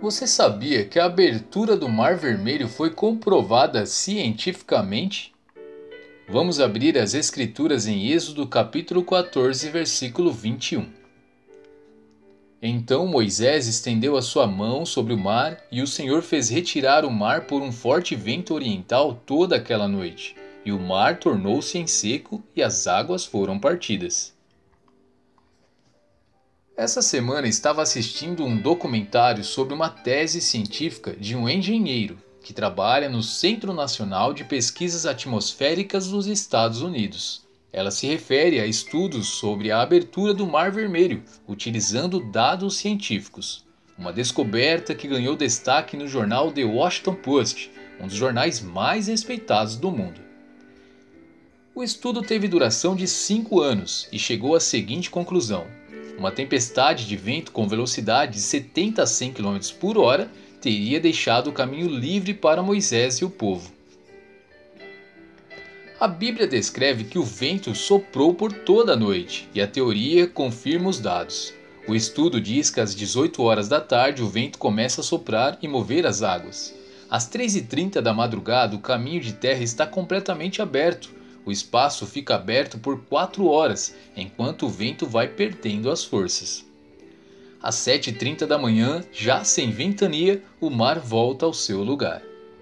Você sabia que a abertura do Mar Vermelho foi comprovada cientificamente? Vamos abrir as Escrituras em Êxodo capítulo 14, versículo 21. Então Moisés estendeu a sua mão sobre o mar, e o Senhor fez retirar o mar por um forte vento oriental toda aquela noite, e o mar tornou-se em seco e as águas foram partidas. Essa semana estava assistindo um documentário sobre uma tese científica de um engenheiro que trabalha no Centro Nacional de Pesquisas Atmosféricas dos Estados Unidos. Ela se refere a estudos sobre a abertura do Mar Vermelho, utilizando dados científicos. Uma descoberta que ganhou destaque no jornal The Washington Post, um dos jornais mais respeitados do mundo. O estudo teve duração de 5 anos e chegou à seguinte conclusão: uma tempestade de vento com velocidade de 70 a 100 km por hora teria deixado o caminho livre para Moisés e o povo. A Bíblia descreve que o vento soprou por toda a noite, e a teoria confirma os dados. O estudo diz que às 18 horas da tarde o vento começa a soprar e mover as águas. Às 3h30 da madrugada o caminho de terra está completamente aberto. O espaço fica aberto por 4 horas, enquanto o vento vai perdendo as forças. Às 7h30 da manhã, já sem ventania, o mar volta ao seu lugar.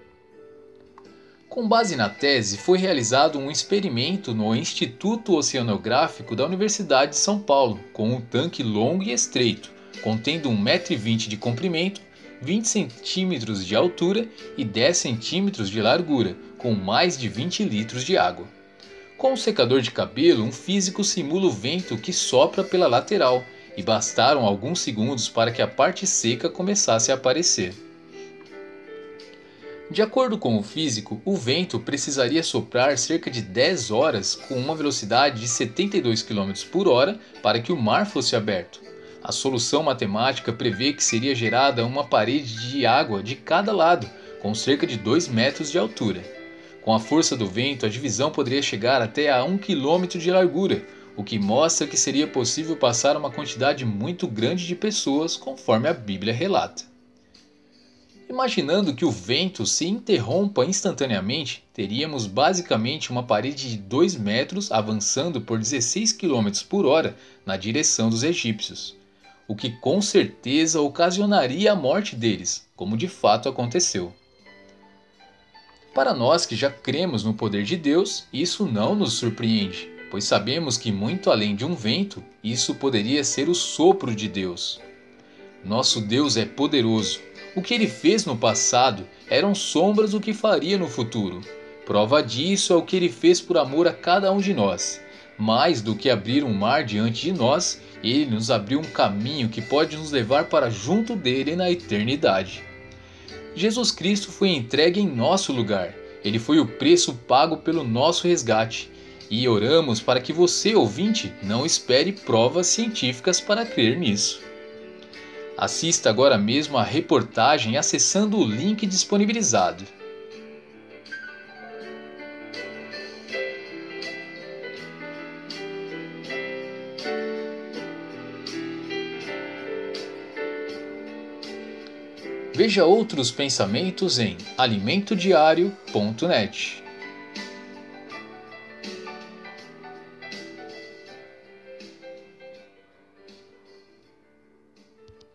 Com base na tese, foi realizado um experimento no Instituto Oceanográfico da Universidade de São Paulo, com um tanque longo e estreito, contendo 1,20 m de comprimento, 20 cm de altura e 10 cm de largura, com mais de 20 litros de água. Com um secador de cabelo, um físico simula o vento que sopra pela lateral, e bastaram alguns segundos para que a parte seca começasse a aparecer. De acordo com o físico, o vento precisaria soprar cerca de 10 horas com uma velocidade de 72 km por hora para que o mar fosse aberto. A solução matemática prevê que seria gerada uma parede de água de cada lado, com cerca de 2 metros de altura. Com a força do vento, a divisão poderia chegar até a 1 km de largura, o que mostra que seria possível passar uma quantidade muito grande de pessoas, conforme a Bíblia relata. Imaginando que o vento se interrompa instantaneamente, teríamos basicamente uma parede de 2 metros avançando por 16 km por hora na direção dos egípcios, o que com certeza ocasionaria a morte deles, como de fato aconteceu. Para nós que já cremos no poder de Deus, isso não nos surpreende, pois sabemos que muito além de um vento, isso poderia ser o sopro de Deus. Nosso Deus é poderoso. O que ele fez no passado eram sombras do que faria no futuro. Prova disso é o que ele fez por amor a cada um de nós. Mais do que abrir um mar diante de nós, ele nos abriu um caminho que pode nos levar para junto dele na eternidade. Jesus Cristo foi entregue em nosso lugar. Ele foi o preço pago pelo nosso resgate. E oramos para que você, ouvinte, não espere provas científicas para crer nisso. Assista agora mesmo a reportagem acessando o link disponibilizado. Veja outros pensamentos em alimentodiario.net.